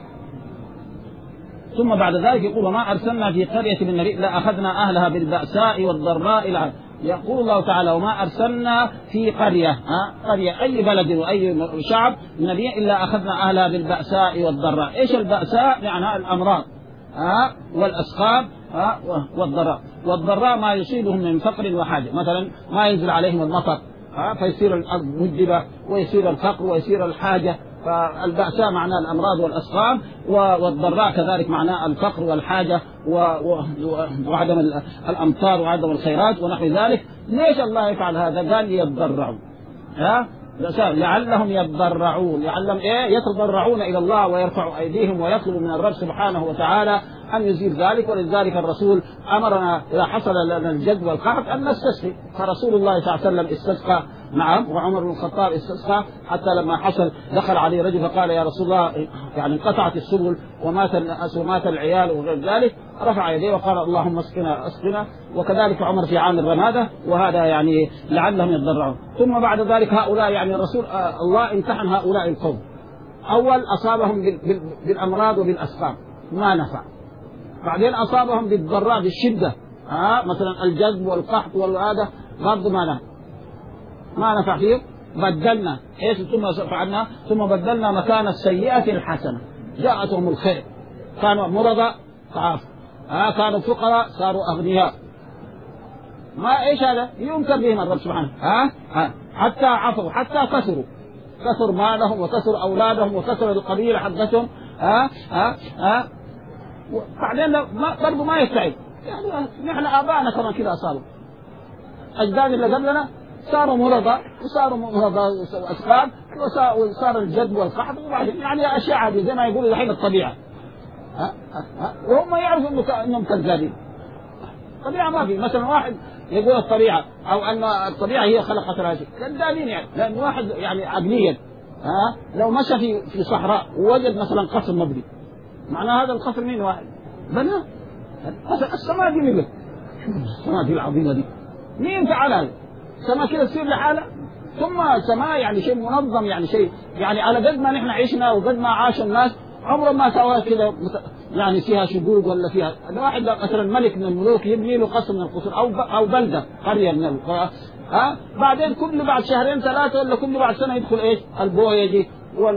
ثم بعد ذلك يقول وما أرسلنا في قرية من نبي إلا أخذنا أهلها بالبأساء والضراء العذاب. يقول الله تعالى وما أرسلنا في قرية ها قرية أي بلد وأي شعب نبي إلا أخذنا أهلها بالبأساء والضراء. إيش البأساء؟ معناها الأمراض ها والأسقام ها والضراء. والضراء ما يصيبهم من فقر وحاجة، مثلا ما ينزل عليهم المطر ها فيصير الأرض مجدبة ويصير الفقر ويصير الحاجة، فالبأساء معناه الأمراض والأسقام، والضراء كذلك معناه الفقر والحاجة وعدم الأمطار وعدم الخيرات ونحو ذلك. ليش الله يفعل هذا؟ قال يتضرعوا ها لعلهم يتضرعون، لعلهم ايه يتضرعون الى الله ويرفعوا ايديهم ويطلبوا من الرب سبحانه وتعالى ان يزيل ذلك. ولذلك الرسول امرنا اذا حصل لنا الجد والقحط ان نستسقي، فرسول الله صلى الله عليه وسلم استسقى نعم وعمر بن الخطاب استسقى، حتى لما حصل دخل عليه رجل فقال يا رسول الله يعني انقطعت السبل ومات الناس ومات العيال وغير ذلك، رفع يديه وقال اللهم اسقنا اسقنا. وكذلك عمر في عام الرمادة، وهذا يعني لعلهم يتضرعون. ثم بعد ذلك هؤلاء يعني الرسول آه الله امتحن هؤلاء القوم، أول أصابهم بالأمراض وبالأسقام ما نفع، بعدين أصابهم بالضراء بالشدة آه مثلا الجذب والقحط والهذا برضه ما نفع ما نفع فيه. بدلنا ايش ثم فعلنا ثم بدلنا مكان السيئة الحسنة، جاءتهم الخير، كانوا مرضى تعافوا آه كانوا فقراء صاروا أغنياء. ما ايش هذا؟ ينكر بهم الرب سبحانه ها ها حتى عفوا حتى كسروا كسر مالهم وكسر اولادهم وكسر القبيله حقتهم ها ها ها بعدين برضه ما يستعد. يعني نحن ابائنا كمان كذا صاروا، اجداد اللي قبلنا صاروا مرضى وصاروا مرضى اسقام وصار الجد والقحط وبعدين يعني اشياء عاديه زي ما يقولوا الحين الطبيعه ها ها وهم يعرفوا انهم كذابين. الطبيعة ما في، مثلا واحد يقول الطبيعة أو أن الطبيعة هي خلقت هذا كذابين، يعني لأن واحد يعني عقليا ها لو مشى في في صحراء ووجد مثلا قصر مبني، معناه هذا القصر مين واحد بنى؟ مثلا السماء دي مين؟ السماء دي العظيمة دي مين فعل هذا؟ السماء كده تصير لحالها؟ ثم السماء يعني شيء منظم، يعني شيء يعني على قد ما نحن عشنا وقد ما عاش الناس عمره ما سوى كده يعني فيها شقوق ولا فيها. واحد مثلا ملك من الملوك يبني له قصر من القصور او او بلده قريه من القرى ها بعدين كل بعد شهرين ثلاثه ولا كل بعد سنه يدخل ايش البويجي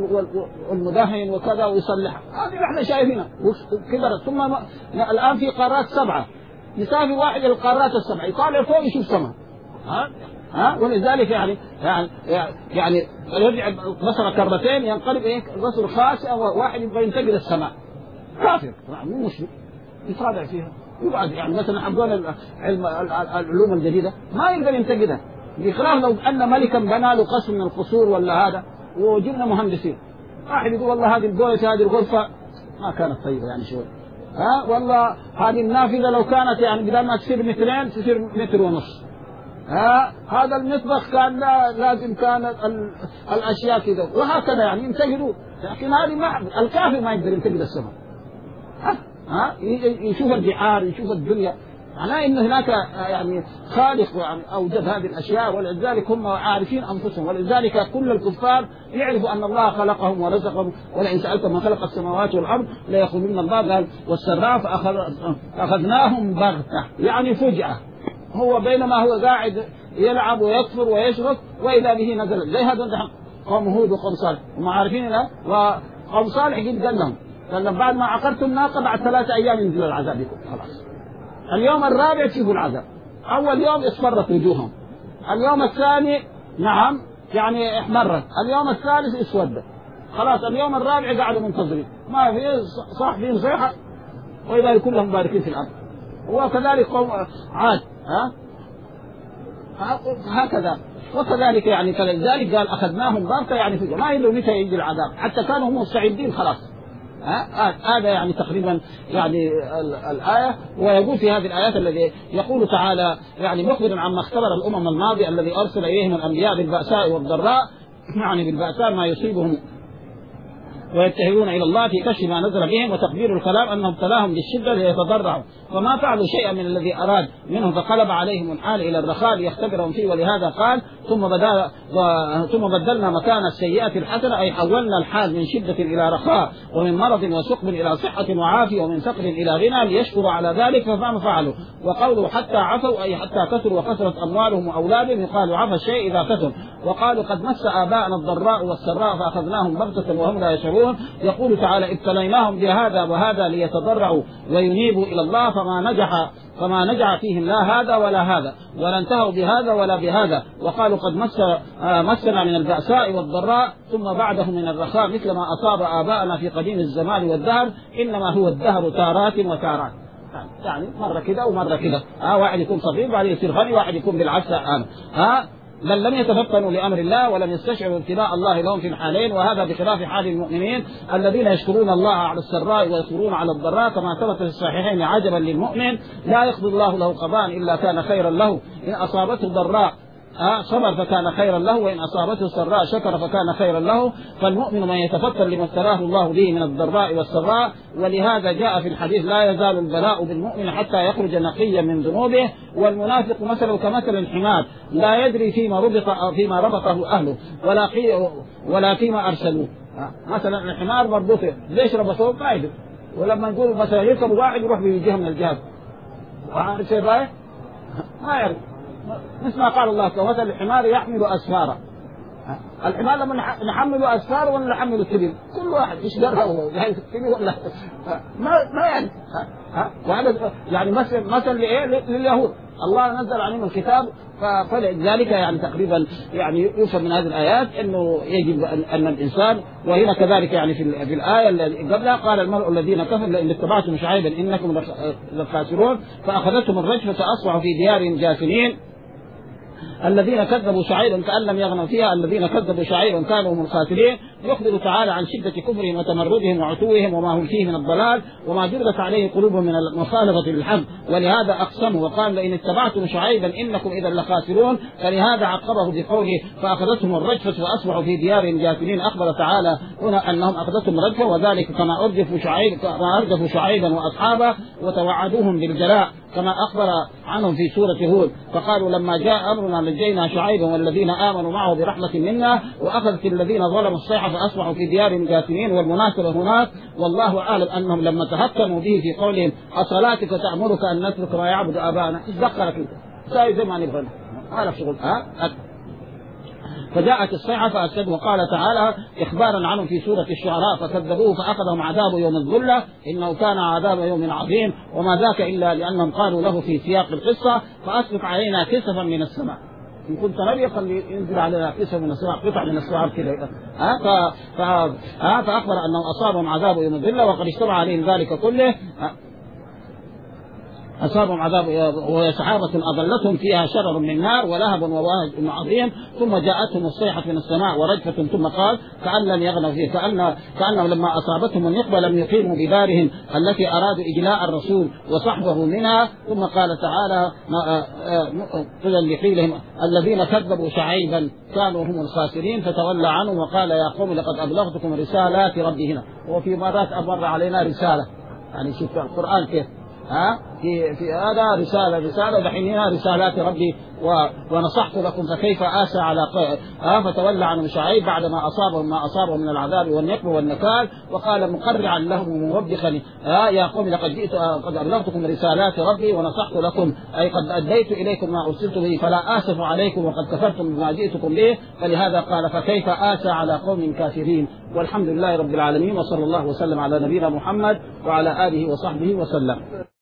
والمدهن وكذا ويصلح. هذه احنا شايفينها كبرت. ثم الان في قارات سبعه يسافر واحد القارات السبعه يطالع فوق يشوف سماء ها ها ولذلك يعني يعني يعني يرجع بصر كرتين ينقلب ايه بصر خاسئ وواحد يبغى ينتقل السماء كافر مو مسلم يصادع فيها يقعد. يعني مثلا حقون علم العلوم الجديده ما يقدر ينتقدها، بخلاف لو ان ملكا بنى له قصر من القصور ولا هذا وجبنا مهندسين، واحد يقول والله هذه البيت هذه الغرفه ما كانت طيبه يعني شوي ها والله هذه النافذه لو كانت يعني بدل ما تصير مترين تصير متر ونص ها هذا المطبخ كان لا لازم كانت الاشياء كذا وهكذا يعني ينتقدوا. لكن هذه ما الكافر ما يقدر ينتقد السماء ها ها يشوف البحار يشوف الدنيا، معناه ان هناك يعني خالق يعني اوجد هذه الاشياء، ولذلك هم عارفين انفسهم. ولذلك كل الكفار يعرفوا ان الله خلقهم ورزقهم، ولئن سالتم من خلق السماوات والارض لا يقولون الله. قال والسراء فاخذناهم بغته يعني فجأة، هو بينما هو قاعد يلعب ويكفر ويشرك واذا به نزل زي هذا قوم هود وقوم صالح هم عارفين لا وقوم صالح قد قال لهم قال بعد ما عقرتم الناقة بعد ثلاثة أيام ينزل العذاب لكم خلاص. اليوم الرابع تشوفوا العذاب. أول يوم اصفرت وجوههم، اليوم الثاني نعم يعني احمرت، اليوم الثالث اسودت، خلاص اليوم الرابع قاعدوا منتظرين ما في صاحبين صيحة وإذا يكون لهم باركين في الأرض. وكذلك قوم عاد ها هكذا وكذلك يعني كذلك قال أخذناهم باركة يعني في ما يدروا متى يجي العذاب، حتى كانوا هم مستعدين خلاص. هذا يعني تقريبا يعني الآية. ويقول في هذه الآيات الذي يقول تعالى يعني مخبرا عما اختبر الأمم الماضية الذي أرسل إليهم الأنبياء بالبأساء والضراء، يعني بالبأساء ما يصيبهم ويتهرون إلى الله في كشف ما نزل بهم، وتقدير الكلام أنهم ابتلاهم بالشدة ليتضرعوا فما فعلوا شيئا من الذي أراد منهم فقلب عليهم الحال إلى الرخاء ليختبرهم فيه. ولهذا قال ثم بدل ثم بدلنا مكان السيئة الحسنة، أي حولنا الحال من شدة إلى رخاء ومن مرض وسقم إلى صحة وعافية ومن فقر إلى غنى ليشكروا على ذلك فما فعلوا. وقولوا حتى عفوا أي حتى كثروا وكثرت أموالهم وأولادهم، يقال عفى الشيء إذا كثر. وقالوا قد مس آباءنا الضراء والسراء فأخذناهم بغتة وهم لا يشعرون. يقول تعالى ابتليناهم بهذا وهذا ليتضرعوا وينيبوا إلى الله فما نجح فما نجح فيهم لا هذا ولا هذا ولا انتهوا بهذا ولا بهذا. وقالوا قد مس مسنا من البأساء والضراء ثم بعده من الرخاء مثل ما أصاب آباءنا في قديم الزمان والدهر، إنما هو الدهر تارات وتارات، يعني مرة كده ومرة كده. ها واحد يكون صغير بعد يصير غني، واحد يكون بالعكس. ها بل لم يتفطنوا لأمر الله ولم يستشعروا ابتلاء الله لهم في الحالين، وهذا بخلاف حال المؤمنين الذين يشكرون الله على السراء ويصبرون على الضراء كما ثبت في الصحيحين عجبا للمؤمن لا يقضي الله له قضاء إلا كان خيرا له، إن أصابته ضراء آه صبر فكان خيرا له وإن أصابته سراء شكر فكان خيرا له. فالمؤمن من يتفطن لما ابتلاه الله به من الضراء والسراء. ولهذا جاء في الحديث لا يزال البلاء بالمؤمن حتى يخرج نقيا من ذنوبه. والمنافق مثله كمثل الحمار لا يدري فيما ربط فيما ربطه أهله ولا ولا فيما أرسلوه. آه مثلا الحمار مربوط ليش ربطوه ما يدري، ولما نقول مثلا يركب واحد يروح بيجيه من الجهاد وعارف شيء بايه ما يعرف. مثل ما قال الله كمثل الحمار يحمل أسفارا. الحمار لما نحمل أسفار ولا نحمل الكبير كل واحد ايش درها هو يعني كبير ولا ما ما يعني ها وهذا يعني مثل مثل لايه لليهود الله نزل عليهم الكتاب. فلذلك يعني تقريبا يعني يفهم من هذه الآيات انه يجب ان الانسان. وهنا كذلك يعني في في الآية اللي قبلها قال المرء الذين كفروا لئن اتبعتم شعيبا انكم لخاسرون فاخذتهم الرجفة فاصبحوا في ديارهم جاثمين. الذين كذبوا شعيبا كأن لم يغنوا فيها الذين كذبوا شعيبا كانوا هم الخاسرين. يخبر تعالى عن شدة كفرهم وتمردهم وعتوهم وما هم فيه من الضلال وما جرت عليه قلوبهم من المخالفة للحق. ولهذا أقسموا وقال لئن اتبعتم شعيبا إنكم إذا لخاسرون. فلهذا عقبه بقوله فأخذتهم الرجفة وأصبحوا في ديارهم جاثمين. أخبر تعالى هنا أنهم أخذتهم الرجفة وذلك كما أرجفوا شعيب كما أرجفوا شعيبا وأصحابه وتوعدوهم بالجلاء كما أخبر عنهم في سورة هود. فقالوا لما جاء أمرنا نجينا شعيبا والذين آمنوا معه برحمة منا وأخذت الذين ظلموا الصيحة فأصبحوا في ديارهم جاثمين. والمناسبة هناك والله أعلم أنهم لما تهكموا به في قولهم أصلاتك تأمرك أن نترك ما يعبد آباءنا إيش دخلك أنت ساي زي ما نبغى هذا شغل ها. فجاءت الصيحة فأسد. وقال تعالى إخبارا عنهم في سورة الشعراء فكذبوه فأخذهم عذاب يوم الظلة إنه كان عذاب يوم عظيم وما ذاك إلا لأنهم قالوا له في سياق القصة فأسبق علينا كسفا من السماء إن كنت نبي خلي ينزل علينا كسفا من السماء قطع من السماء كذا. ها ف... ف... ها فأخبر أنه أصابهم عذاب يوم الظلة وقد اشتبع عليهم ذلك كله. أصابهم عذاب وهي سحابة أظلتهم فيها شرر من نار ولهب وواهج عظيم ثم جاءتهم الصيحة من السماء ورجفة ثم قال كأن لم يغنوا فيه كأن كأنهم لما أصابتهم النقبة لم يقيموا بدارهم التي أرادوا إجلاء الرسول وصحبه منها. ثم قال تعالى قيل لحيلهم الذين كذبوا شعيبا كانوا هم الخاسرين فتولى عنهم وقال يا قوم لقد أبلغتكم رسالات ربي. هنا وفي مرات أمر علينا رسالة يعني شوف القرآن كيف ها في في هذا رسالة رسالة دحين هنا رسالات ربي ونصحت لكم فكيف آسى على آه فتولى عنهم شعيب بعدما أصابهم ما أصابهم من العذاب والنقم والنكال وقال مقرعا لهم وموبخا آه يا قوم لقد جئت آه قد أبلغتكم رسالات ربي ونصحت لكم أي قد أديت إليكم ما أرسلت به فلا آسف عليكم وقد كفرتم بما جئتكم به فلهذا قال فكيف آسى على قوم كافرين. والحمد لله رب العالمين وصلى الله وسلم على نبينا محمد وعلى آله وصحبه وسلم.